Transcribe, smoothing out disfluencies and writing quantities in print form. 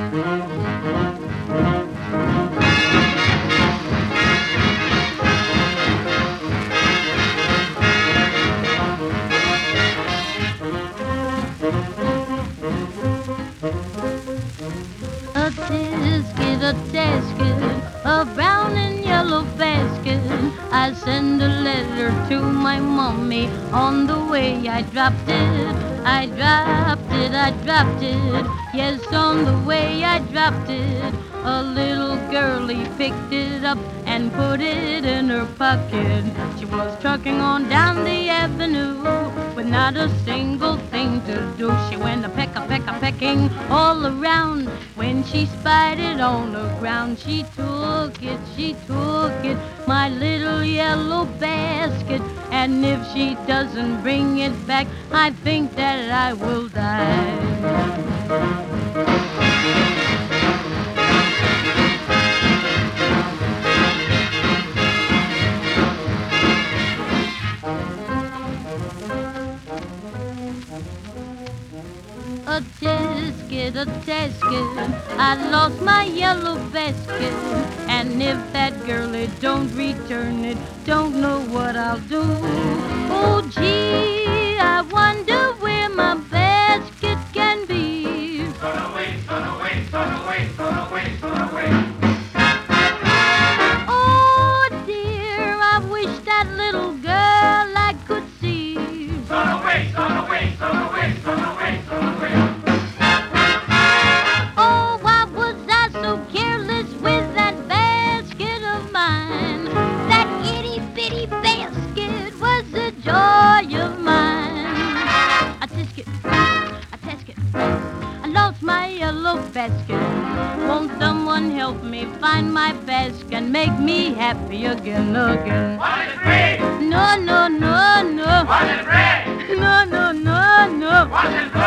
A tasket, a brown and yellow basket. I send a letter to my mommy. On the way I dropped it, I dropped it, I dropped it. Yes, on the way I dropped it. A little girlie picked it up and put it in her pocket. She was trucking on down the avenue with not a single thing to do. She went a pecking all around. When she spied it on the ground, she took it, my little yellow basket. And if she doesn't bring it back, I think that I will die. A tasket, I lost my yellow basket. And if that girlie don't return it, don't know what I'll do. Oh, gee, I wonder where my basket can be. Gone away, gone away, gone away, gone away, gone away. Oh, dear, I wish that little girl I could see. Gone away, gone away, gone away, gone away, gone away. Oh, why was I so careless with that basket of mine? That itty bitty basket was the joy of mine. A tisket, I lost my yellow basket. Won't someone help me find my basket and make me happy again, again? Want it free? No, no, no, no. Want it red? No, no, no, no. Want it black?